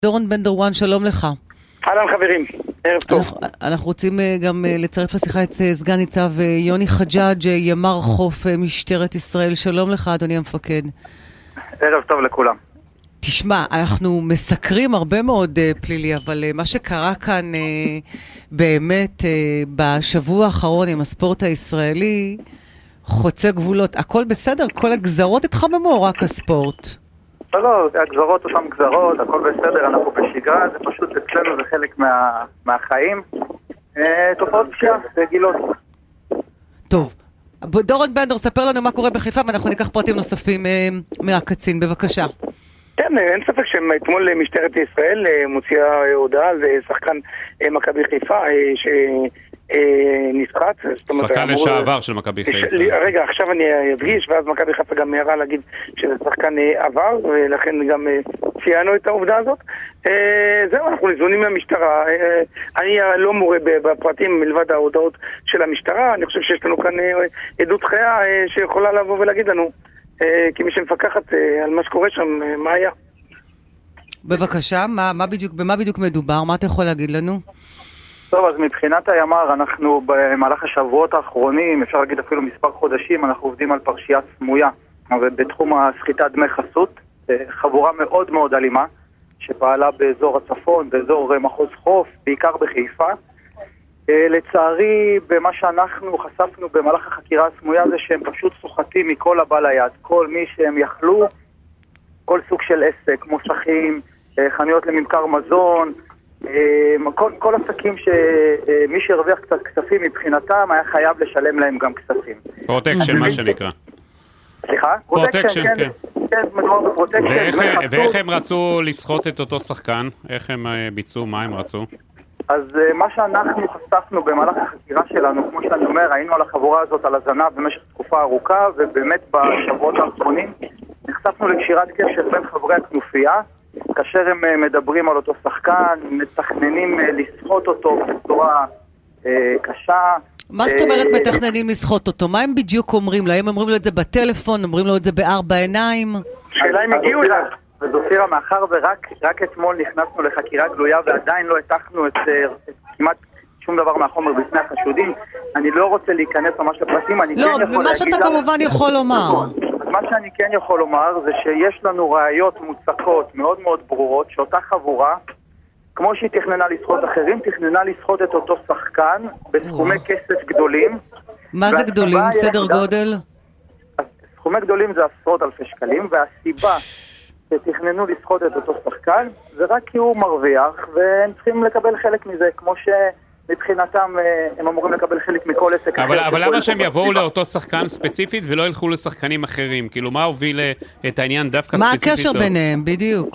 דורון בן דרואן, שלום לך. אהלן חברים, ערב טוב. אנחנו רוצים גם לצרף לשיחה את סגן ניצב יוני חג'אג', ימ"ר חוף משטרת ישראל. שלום לך אדוני המפקד. ערב טוב לכולם. תשמע, אנחנו מסקרים הרבה מאוד פלילי, אבל מה שקרה כאן באמת בשבוע האחרון עם הספורט הישראלי חוצה גבולות. הכל בסדר? כל הגזרות התחממו, רק הספורט? לא, הגזרות אותם גזרות, הכל בסדר, אנחנו בשגרה, זה פשוט אצלנו, זה חלק מהחיים. תופעות פשיעה, רגילות. טוב, דורון בן דרואן, ספר לנו מה קורה בחיפה, ואנחנו ניקח פרטים נוספים מהקצין, בבקשה. כן, אין ספק שאתמול משטרת ישראל מוציאה הודעה על שחקן מכבי חיפה נשחט. שחקן לשעבר של מכבי חיפה. רגע, עכשיו אני אדגיש, ואז מכבי חיפה גם מהרה להגיד שזה שחקן עבר, ולכן גם ציינו את העובדה הזאת. זהו, אנחנו ניזונים מהמשטרה. אני לא מורה בפרטים מלבד ההודעות של המשטרה. אני חושב שיש לנו כאן עדות חיה שיכולה לבוא ולהגיד לנו, כמי שמפקחת על מה שקורה שם, מה היה. בבקשה, במה בדיוק מדובר? מה אתה יכול להגיד לנו? טוב, אז מבחינת הימ"ר, אנחנו במהלך השבועות האחרונים, אפשר להגיד אפילו מספר חודשים, אנחנו עובדים על פרשייה סמויה, בתחום הסחיטת דמי חסות, חבורה מאוד מאוד אלימה, שפעלה באזור הצפון, באזור מחוז חוף, בעיקר בחיפה. לצערי, במה שאנחנו חשפנו במהלך החקירה הסמויה זה שהם פשוט סוחטים מכל הבא ליד, כל מי שהם יכלו, כל סוג של עסק, מוסכים, חנויות לממכר מזון, כל עסקים שמי שהרוויח קצת כספים מבחינתם היה חייב לשלם להם גם כספים. פרוטקשן, מה שנקרא. סליחה? פרוטקשן, כן. כן, מדובר בפרוטקשן. ואיך הם רצו לסחוט את אותו שחקן? איך הם ביצעו? מה הם רצו? אז מה שאנחנו חשפנו במהלך החקירה שלנו, כמו שאני אומר, היינו על החבורה הזאת על הזנב במשך תקופה ארוכה, ובאמת בשבועות האחרונים נחשפנו לקשירת קשר בין חברי הכנופיה, כאשר הם מדברים על אותו שחקן, מתכננים לסחוט אותו בצורה קשה. מה זאת אומרת מתכננים לסחוט אותו? מה הם בדיוק אומרים לו? הם אומרים לו את זה בטלפון, אומרים לו את זה בארבע עיניים? שאלה הם הגיעו אליו. וזופירה, מאחר ורק אתמול נכנסנו לחקירה גלויה ועדיין לא התחנו את כמעט שום דבר מהחומר בפני החשודים, אני לא רוצה להיכנס ממש לפרטים. לא, מה שאתה כמובן יכול לומר. מה שאני כן יכול לומר זה שיש לנו ראיות מוצקות מאוד מאוד ברורות שאותה חבורה, כמו שהיא תכננה לסחוט אחרים, תכננה לסחוט את אותו שחקן בסכומי כסף גדולים. מה זה גדולים? סדר גודל? סכומי גדולים זה עשרות אלפי שקלים, והסיבה שתכננו לסחוט את אותו שחקן זה רק כי הוא מרוויח, והם צריכים לקבל חלק מזה, כמו שמבחינתם הם אמורים לקבל חלק מכל עסק אחר. אבל למה שהם יבואו לאותו שחקן ספציפית ולא ילכו לשחקנים אחרים? כאילו, מה הוביל את העניין דווקא ספציפית? מה הקשר ביניהם, בדיוק?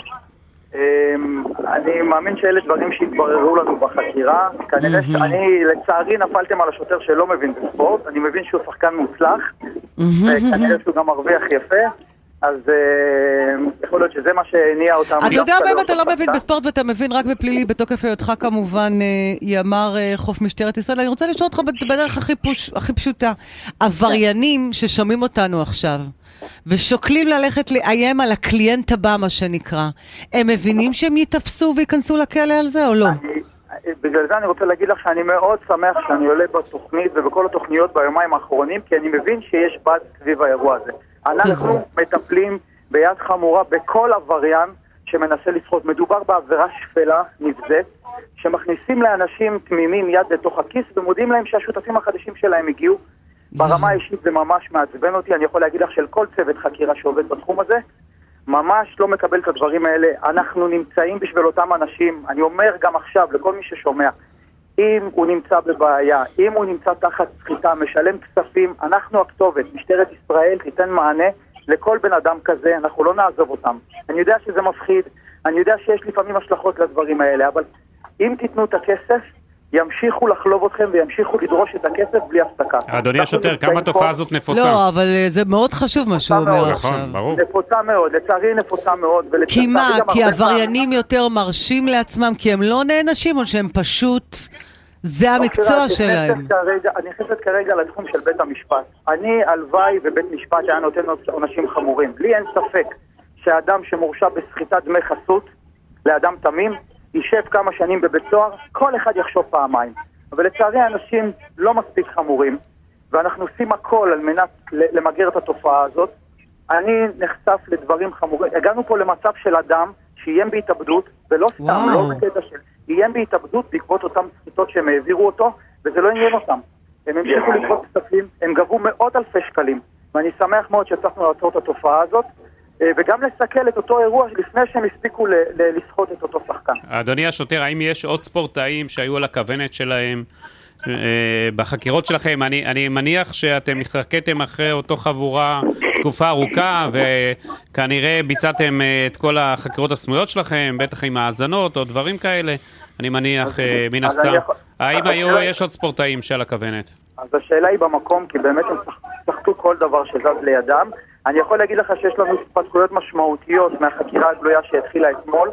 אני מאמין שאלה דברים שהתבררו לנו בחקירה. כנראה שאני, לצערי, נפלתם על השוטר שלא מבין בספורט. אני מבין שהוא שחקן מוצלח, וכנראה שהוא גם מרוויח יפה. אז יכול להיות שזה מה שהניע אותם. אתה יודע באמת, אתה לא מבין בספורט ואתה מבין רק בפלילי, בתוקף היותך כמובן ימ"ר חוף משטרת ישראל. אני רוצה לשאול אותך בדרך הכי פשוטה. עבריינים ששומעים אותנו עכשיו, ושוקלים ללכת לאיים על הקליינט הבא, מה שנקרא, הם מבינים שהם יתפסו ויכנסו לכלא על זה או לא? בגלל זה אני רוצה להגיד לך שאני מאוד שמח שאני עולה בתוכנית ובכל התוכניות ביומיים האחרונים, כי אני מבין שיש בד סביב האירוע הזה. אנחנו מטפלים ביד חמורה בכל עבריין שמנסה לסחוט. מדובר בעבירה שפלה, נבזית, שמכניסים לאנשים תמימים יד לתוך הכיס ומודיעים להם שהשותפים החדשים שלהם הגיעו. ברמה האישית זה ממש מעצבן אותי. אני יכול להגיד לך של כל צוות חקירה שעובד בתחום הזה, ממש לא מקבל את הדברים האלה. אנחנו נמצאים בשביל אותם אנשים. אני אומר גם עכשיו לכל מי ששומע, אם הוא נמצא בבעיה, אם הוא נמצא תחת סחיטה, משלם כספים, אנחנו הכתובת. משטרת ישראל תיתן מענה לכל בן אדם כזה, אנחנו לא נעזוב אותם. אני יודע שזה מפחיד, אני יודע שיש לפעמים השלכות לדברים האלה, אבל אם תיתנו את הכסף, ימשיכו לחלוב אתכם וימשיכו לדרוש את הכסף בלי הפסקה. אדוני השוטר, כמה התופעה הזאת נפוצה? לא, אבל זה מאוד חשוב מה שהוא אומר עכשיו. נפוצה מאוד, לצערי נפוצה מאוד. כי מה? כי עבריינים יותר מרשים לעצמם, כי הם לא נענשים, או שהם פשוט, זה המקצוע שלהם. אני נכנסת כרגע לתחום של בית המשפט. אני הלוואי ובית משפט היה נותן עונשים חמורים. לי אין ספק שהאדם שמורשע בסחיטת דמי חסות, לאדם תמים, יישב כמה שנים בבית סוהר, כל אחד יחשוב פעמיים. אבל לצערי האנשים לא מספיק חמורים, ואנחנו עושים הכל על מנת למגר את התופעה הזאת. אני נחשף לדברים חמורים. הגענו פה למצב של אדם שאיים בהתאבדות, ולא סתם, לא בקטע של... איים בהתאבדות בעקבות אותם סחיטות שהם העבירו אותו, וזה לא עניין אותם. הם המשיכו לגבות כספים, הם גבו מאות אלפי שקלים, ואני שמח מאוד שהצלחנו לעצור את התופעה הזאת, וגם לסכל את אותו אירוע לפני שהם הספיקו לסחוט את אותו שחקן. אדוני השוטר, האם יש עוד ספורטאים שהיו על הכוונת שלהם בחקירות שלכם? אני מניח שאתם התחקתם אחרי אותו חבורה תקופה ארוכה, וכנראה ביצעתם את כל החקירות הסמויות שלכם, בטח עם האזנות או דברים כאלה. אני מניח מן הסתם. האם יש עוד ספורטאים שעל הכוונת? אז השאלה היא במקום, כי באמת הם שחטו כל דבר שזז לידם. אני יכול להגיד לך שיש לנו התפתחויות משמעותיות מהחקירה הגלויה שהתחילה אתמול,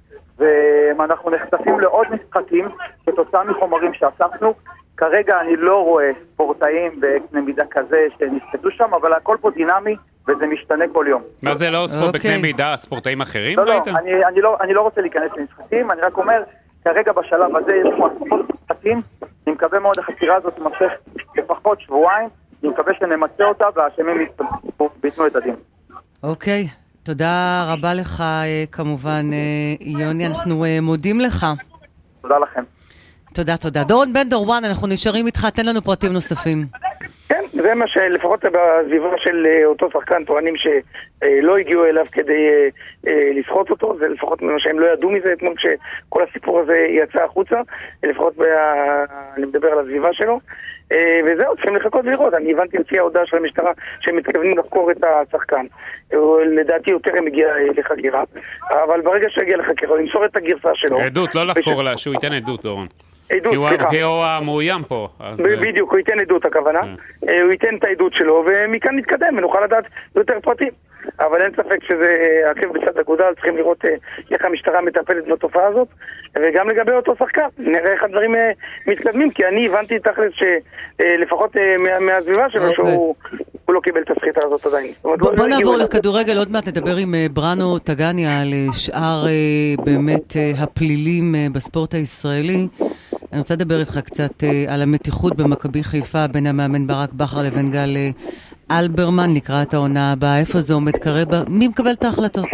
ואנחנו נחשפים לעוד משחקים כתוצאה מחומרים שאספנו. כרגע אני לא רואה ספורטאים בקנה מידה כזה שנפקדו שם, אבל הכל פה דינמי וזה משתנה כל יום. מה זה לא ספורט בקנה מידה? ספורטאים אחרים? לא, אני לא רוצה להיכנס למשחקים, אני רק אומר, כרגע בשלב הזה יש כמו עשרות משחקים, אני מקווה מאוד החקירה הזאת תמשך לפחות שבועיים, אני מקווה שנמצא אותה והאשמים ייתנו את הדין. אוקיי, תודה רבה לך כמובן יוני, אנחנו מודים לך. תודה לכם. תודה. דורון בן דורואן, אנחנו נשארים איתך, תן לנו פרטים נוספים. כן, זה מה שלפחות בסביבה של אותו שחקן טוענים שלא הגיעו אליו כדי לסחוט אותו, זה לפחות מה שהם לא ידעו מזה אתמול כשכל הסיפור הזה יצא החוצה, לפחות אני מדבר על הסביבה שלו, וזהו, צריכים לחכות ולראות. אני הבנתי לפי ההודעה של המשטרה שהם מתכוונים לחקור את השחקן, לדעתי יותר הם הגיע לחקירה, אבל ברגע שהגיע לחקירה הוא ימסור את הגרסה שלו. עדות, לא לחקור לה, שהוא ייתן עדות, דורון. כי הוא המאוים פה. בדיוק, הוא ייתן עדות הכוונה, הוא ייתן את העדות שלו, ומכאן נתקדם ונוכל לדעת יותר פרטים. אבל אין ספק שזה עקב בצד אגודל, צריכים לראות איך המשטרה מטפלת בתופעה הזאת, וגם לגבי אותו שחקן, נראה איך הדברים מתקדמים, כי אני הבנתי תכלס שלפחות מהסביבה שלו שהוא לא קיבל את הסחיטה הזאת עדיין. בוא נעבור לכדורגל, עוד מעט נדבר עם בראנו טגניה על שאר באמת הפלילים בספורט הישראלי. אני רוצה לדבר איתך קצת על המתיחות במכבי חיפה בין המאמן ברק בכר לבין גל אלברמן לקראת העונה הבאה. איפה זה עומד כרגע? מי מקבל את ההחלטות?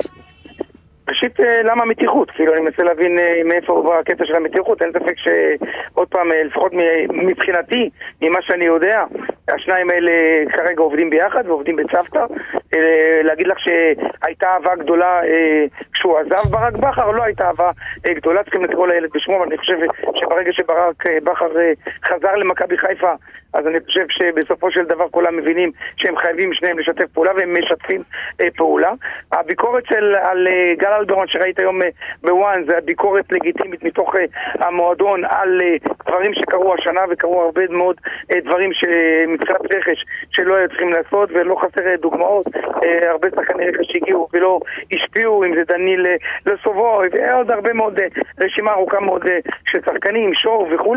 ראשית, למה מתיחות? כאילו, אני מנסה להבין מאיפה הוא בקטע של המתיחות. אין ספק שעוד פעם, לפחות מבחינתי, ממה שאני יודע, השניים האלה כרגע עובדים ביחד ועובדים בצוותא. להגיד לך שהייתה אהבה גדולה כשהוא עזב ברק בכר, או לא הייתה אהבה גדולה, צריכים לקרוא לילד בשמו, אבל אני חושב שברגע שברק בכר חזר למכבי חיפה, אז אני חושב שבסופו של דבר כולם מבינים שהם חייבים שניהם לשתף פעולה, והם משתפים פעולה. הביקורת על גל אלברמן שראית היום בוואן, זה הביקורת לגיטימית מתוך המועדון על דברים שקרו השנה, וקרו הרבה מאוד דברים שמתחילת רכש שלא היו צריכים לעשות, ולא חסר דוגמאות, הרבה שחקני רכש שהגיעו ולא השפיעו, אם זה דניל לסובו, ועוד הרבה מאוד, רשימה ארוכה מאוד של שחקנים, שור וכו'.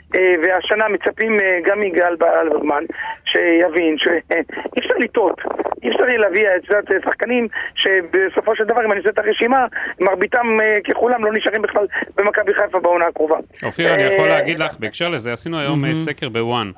והשנה מצפים גם מגל אלברמן שיבין שאי אפשר לטעות, אי אפשר להביא את שחקנים שבסופו של דבר אם אני עושה את הרשימה מרביתם ככולם לא נשארים בכלל במכבי חיפה בעונה הקרובה. אופיר, אני יכול להגיד לך בהקשר לזה, עשינו היום סקר בוואן,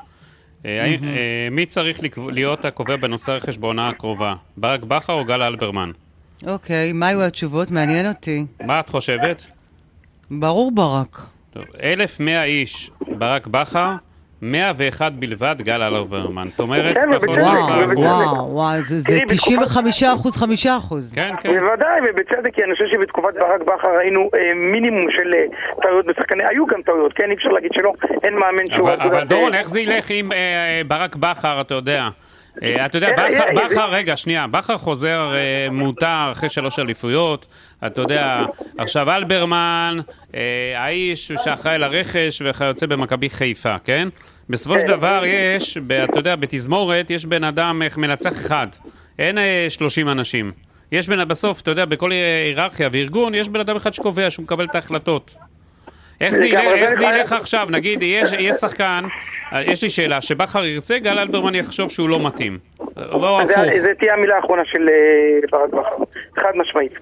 מי צריך להיות הקובע בנושא רכש בעונה הקרובה, ברק בכר או גל אלברמן? אוקיי, מה היו התשובות? מעניין אותי. מה את חושבת? ברור ברק. 1,100 איש ברק בכר, 101 בלבד גל אלברמן. זאת אומרת, פחות 10%. וואו, זה 95%, 5%. כן, כן. בוודאי, ובצדק, כי אני חושב שבתקופת ברק בכר ראינו מינימום של טעויות בשחקנים. היו גם טעויות, כן, אי אפשר להגיד שלא, אין מאמן שהוא... אבל דורון, איך זה ילך עם ברק בכר, אתה יודע? אתה יודע, בכר, רגע, שנייה, בכר חוזר מותר אחרי 3 אליפויות, אתה יודע, עכשיו אלברמן, האיש שאחראי לרכש וכיוצא במכבי חיפה, כן? בסופו של דבר יש, אתה יודע, בתזמורת יש בן אדם מנצח אחד, אין 30 אנשים. יש בסוף, אתה יודע, בכל היררכיה וארגון, יש בן אדם אחד שקובע שהוא מקבל את ההחלטות. איך זה ילך עכשיו? נגיד, יש שחקן, יש לי שאלה, שבכר ירצה, גל אלברמן יחשוב שהוא לא מתאים. לא הפוך. זה תהיה המילה האחרונה של ברק בכר, חד משמעית.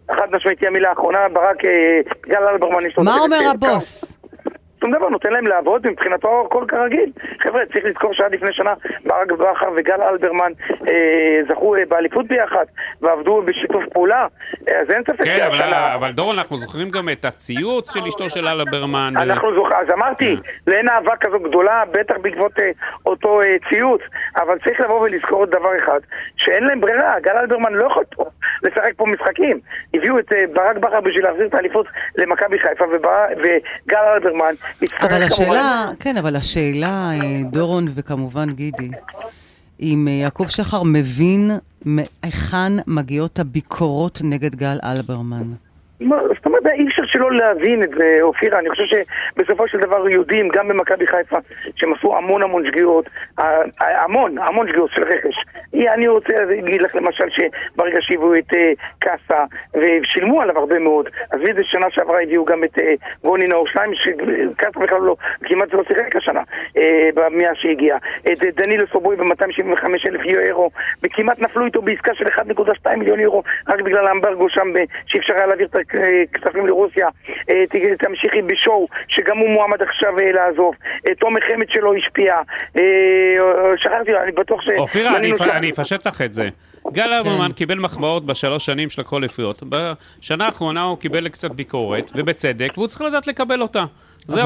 אחת משמעית היא המילה האחרונה, ברק, גל אלברמן יש לו... מה אומר הבוס? שום דבר, נותן להם לעבוד, מבחינתו הכל כרגיל. חבר'ה, צריך לזכור שעד לפני שנה ברק בכר וגל אלברמן זכו באליפות ביחד, ועבדו בשיתוף פעולה, אז אין ספק שהשנה... אבל דורון, אנחנו זוכרים גם את הציוץ של אשתו של אלברמן. אנחנו זוכרים, אז אמרתי, לאין אהבה כזו גדולה, בטח בעקבות אותו ציוץ, אבל צריך לבוא ולזכור את דבר אחד, שאין להם ברירה, גל אלברמן לא יכול פה לשחק פה משחקים. הביאו את ברק בכר בשביל להחזיר את האליפות למכבי חיפה, וגל אלברמן אבל השאלה, כן, אבל השאלה, דורון וכמובן גידי, אם יעקב שחר מבין מהיכן מגיעות הביקורות נגד גל אלברמן. זאת אומרת, אי אפשר שלא להבין את זה, אופירה. אני חושב שבסופו של דבר יודעים, גם במכבי חיפה, שהם עשו המון שגיאות, המון שגיאות של רכש. אני רוצה להגיד לך למשל שברגע שהביאו את קאסה, ושילמו עליו הרבה מאוד, אז באיזה שנה שעברה הביאו גם את גוני נאור 2, שקאסה בכלל לא, כמעט לא שיחק השנה, במאה שהגיע. את דנילו סובוי ב-275,000 יורו, וכמעט נפלו איתו בעסקה של 1.2 מיליון יורו, רק בגלל האמברגו שם, שאפשר היה להעביר את כספים לרוסיה. תמשיכי בשואו שגם הוא מועמד עכשיו לעזוב. תום החמד שלו השפיע. שכחתי, אני בטוח ש... אופירה, אני אפשט לך את זה. גל אלברמן קיבל מחמאות בשלוש שנים של הכל אליפויות. בשנה האחרונה הוא קיבל קצת ביקורת, ובצדק, והוא צריך לדעת לקבל אותה. זהו,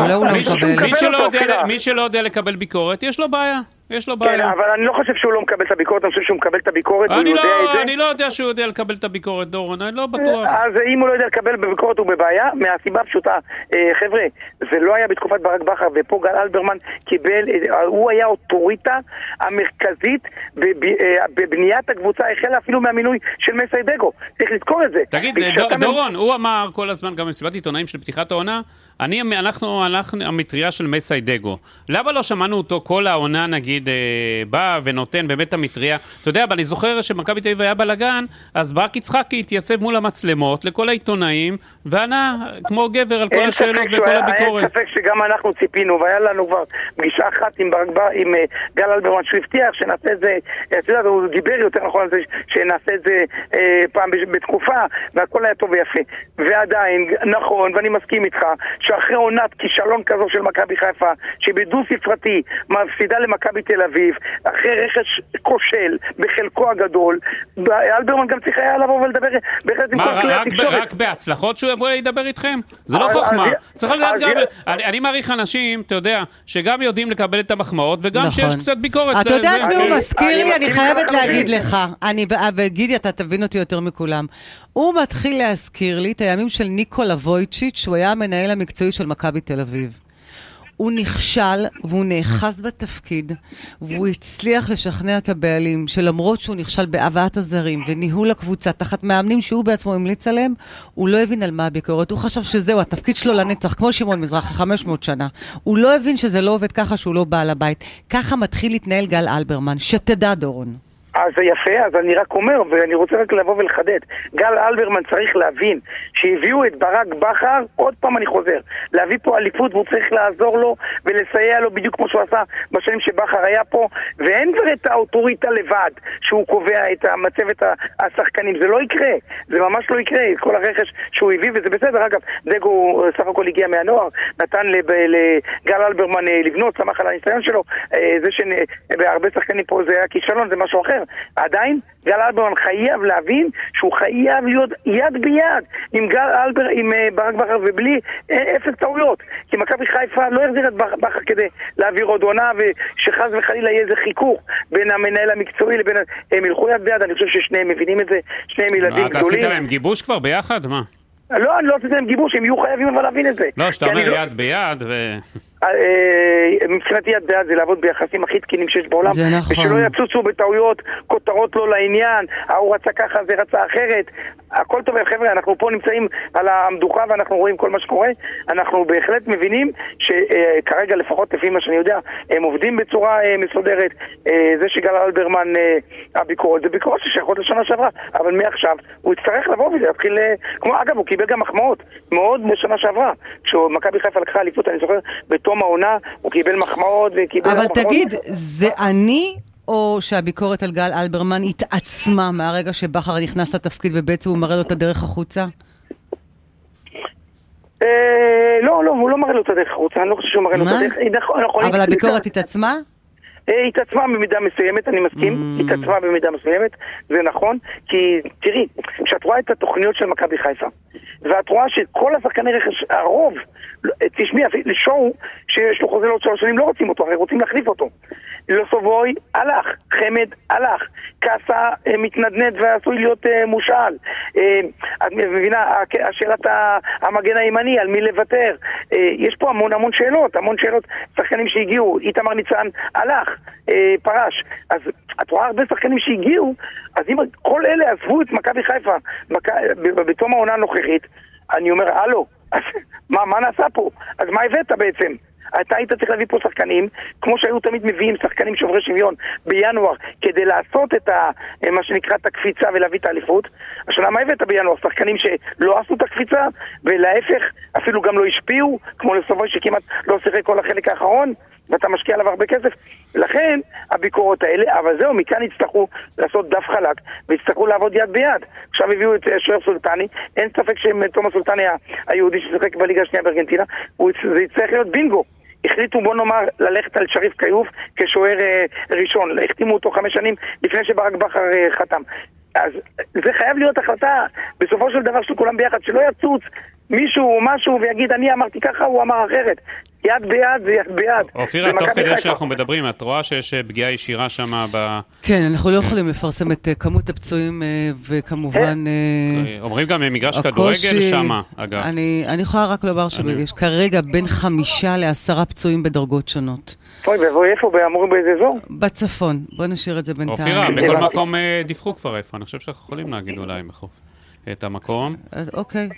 מי שלא יודע לקבל ביקורת, יש לו בעיה. כן, אבל אני לא חושב שהוא לא מקבל את הביקורת, אני חושב שהוא מקבל את הביקורת, אני לא יודע שהוא יודע לקבל את הביקורת, דורון, אני לא בטוח. אז אם הוא לא יודע לקבל בביקורת הוא בבעיה, מהסיבה הפשוטה, חבר'ה, זה לא היה בתקופת ברק בכר, ופה גל אלברמן קיבל, הוא היה אוטוריטה המרכזית בבניית הקבוצה, החלה אפילו מהמינוי של מסיידגו, צריך לזכור את זה. תגיד, דורון, הוא אמר כל הזמן, גם בסביבת עיתונאים של פתיחת העונה, אנחנו המטריה של מסיידגו. למה לא שמענו אותו כל העונה, נגיד, בא ונותן באמת המטריה? אתה יודע, אני זוכר שמכבי תל אביב היה בלגן, אז ברק יצחקי התייצב מול המצלמות לכל העיתונאים, וענה כמו גבר על כל השאלות וכל הביקורת. אין ספק שגם אנחנו ציפינו, והיה לנו כבר פגישה אחת עם גל אלברמן, שהוא הבטיח שנעשה את זה, אתה יודע, הוא דיבר יותר נכון על זה, שנעשה את זה פעם בתקופה, והכל היה טוב ויפה. ועדיין, נכון, ואני מסכים איתך, שאחרי עונת כישלון כזו של מכבי חיפה, שבדו ספרתי מפסידה למכבי תל אביב, אחרי רכש כושל בחלקו הגדול, אלברמן גם צריך היה לבוא ולדבר בהחלט עם כל כלי התקשורת. רק בהצלחות שהוא יבוא לדבר איתכם? זה לא חוכמה. צריך לדעת גם... אני מעריך אנשים, אתה יודע, שגם יודעים לקבל את המחמאות, וגם שיש קצת ביקורת. אתה יודע והוא מזכיר לי, אני חייבת להגיד לך, וגידי, אתה תבין אותי יותר מכולם. הוא מתחיל להזכיר לי את הימים של ניקולה וויצ'יץ', שהוא היה המנהל המקצועי של מכבי תל אביב. הוא נכשל והוא נאחז בתפקיד, והוא הצליח לשכנע את הבעלים, שלמרות שהוא נכשל בהבאת הזרים וניהול הקבוצה, תחת מאמנים שהוא בעצמו המליץ עליהם, הוא לא הבין על מה הביקורת. הוא חשב שזהו, התפקיד שלו לנצח, כמו שמעון מזרחי, 500 שנה. הוא לא הבין שזה לא עובד ככה, שהוא לא בעל הבית. ככה מתחיל להתנהל גל אלברמן. שתדע, דורון. אז זה יפה, אז אני רק אומר, ואני רוצה רק לבוא ולחדד, גל אלברמן צריך להבין שהביאו את ברק בכר, עוד פעם אני חוזר, להביא פה אליפות, והוא צריך לעזור לו ולסייע לו בדיוק כמו שהוא עשה בשנים שבכר היה פה, ואין כבר את האוטוריטה לבד שהוא קובע את מצבת השחקנים, זה לא יקרה, זה ממש לא יקרה, כל הרכש שהוא הביא, וזה בסדר. אגב, דגו סך הכל הגיע מהנוער, נתן לגל אלברמן לבנות, שמח על הניסיון שלו, זה שבהרבה שחקנים פה זה היה כישלון, זה משהו אחר. עדיין גל אלברמן חייב להבין שהוא חייב להיות יד ביד עם ברק בכר, ובלי אפס טעויות, כי מכבי חיפה לא יחזיר את בכר כדי להעביר עוד עונה, ושחז וחלילה יהיה איזה חיכוך בין המנהל המקצועי לבין הם ילכו יד ביד. אני חושב ששניהם מבינים את זה, שניהם ילדים גדולים. אתה עשית להם גיבוש כבר ביחד? מה? לא, אני לא עשיתי להם גיבוש, הם יהיו חייבים אבל להבין את זה. לא, שאתה אומר יד ביד מבחינתי יד ביד זה לעבוד ביחסים הכי תקינים שיש בעולם, נכון. ושלא יצוצו בטעויות, כותרות לא לעניין, הוא רצה ככה, זה רצה אחרת, הכל טוב. חבר'ה, אנחנו פה נמצאים על המדוכה ואנחנו רואים כל מה שקורה, אנחנו בהחלט מבינים שכרגע לפחות לפי מה שאני יודע, הם עובדים בצורה מסודרת. זה שגל אלברמן הביקורת, זה ביקורת ששייכות לשנה שעברה, אבל מעכשיו הוא יצטרך לבוא ולהתחיל, כמו אגב, הוא קיבל גם מחמאות מאוד בשנה שעברה, כשמכבי חיפה לקחה אליפות, אני זוכר, בתום העונה הוא קיבל מחמאות וקיבל... אבל תגיד, זה אני או שהביקורת על גל אלברמן התעצמה מהרגע שבחר נכנס לתפקיד ובעצם הוא מראה לו את הדרך החוצה? לא, הוא לא מראה לו את הדרך החוצה, אני לא חושב שהוא מראה לו את הדרך. אבל הביקורת התעצמה? התעצמה במידה מסוימת, אני מסכים, התעצמה במידה מסוימת, זה נכון, כי תראי, כשאת רואה את התוכניות של מכבי חיפה, ואת רואה שכל השחקני רכש, הרוב, תשמעי, לשואו שיש לו חוזה לעוד 3 שנים, לא רוצים אותו, הרי רוצים להחליף אותו. לוסובוי הלך, חמד הלך, קאסה מתנדנד ועשוי להיות מושאל. את מבינה, השאלת המגן הימני, על מי לוותר. יש פה המון שאלות, שחקנים שהגיעו, איתמר ניצן הלך, פרש. אז את רואה הרבה שחקנים שהגיעו, אז אם כל אלה עזבו את מכבי חיפה בתום העונה הנוכחית, אני אומר, הלו, אז מה נעשה פה? אז מה הבאת בעצם? אתה היית צריך להביא פה שחקנים, כמו שהיו תמיד מביאים שחקנים שוברי שוויון בינואר, כדי לעשות את מה שנקרא את הקפיצה ולהביא את האליפות. השנה מה הבאת בינואר? שחקנים שלא עשו את הקפיצה, ולהפך, אפילו גם לא השפיעו, כמו לסובוי שכמעט לא שיחק כל החלק האחרון, ואתה משקיע עליו הרבה כסף. לכן, הביקורות האלה, אבל זהו, מכאן יצטרכו לעשות דף חלק, ויצטרכו לעבוד יד ביד. עכשיו הביאו את שוער סולטני, אין ספק שתומאס סולטני היהודי ששיחק בליגה השנייה בארגנטינה, זה יצטרך להיות בינגו. החליטו, בוא נאמר, ללכת על שריף קיוף כשוער ראשון. החתימו אותו 5 שנים לפני שברק בכר חתם. אז זה חייב להיות החלטה בסופו של דבר של כולם ביחד, שלא יצוץ מישהו או משהו ויגיד אני אמרתי ככה, הוא אמר אחרת. יד ביד זה יד ביד. אופירה, תוך כדי שאנחנו מדברים, את רואה שיש פגיעה ישירה שם כן, אנחנו לא יכולים לפרסם את כמות הפצועים וכמובן אומרים גם מגרש כדורגל שם, אגב. אני יכולה רק לומר שיש כרגע בין 5 ל10 פצועים בדרגות שונות. איפה? אמורים באיזה אזור? בצפון, בוא נשאיר את זה בינתיים. אופירה, בכל מקום דיווחו כבר איפה, אני חושב שאנחנו יכולים להגיד אולי בחוף את המקום. אוקיי.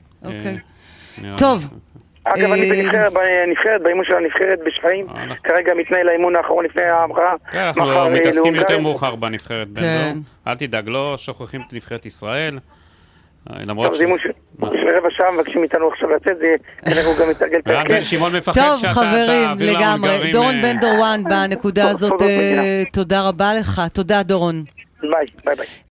טוב. אגב, אני בנבחרת, באימון של הנבחרת בשפיים, כרגע מתנהל האימון האחרון לפני ההמראה. אנחנו מתעסקים יותר מאוחר בנבחרת בן דור. אל תדאג, לא שוכחים את נבחרת ישראל. למרות ש... לפני רבע שעה מבקשים איתנו עכשיו לצאת, אנחנו גם מתרגל את רן בן שמעון מפחד שאתה תעביר לגמרי. דורון בן דורואן בנקודה הזאת, תודה רבה לך. תודה דורון. ביי.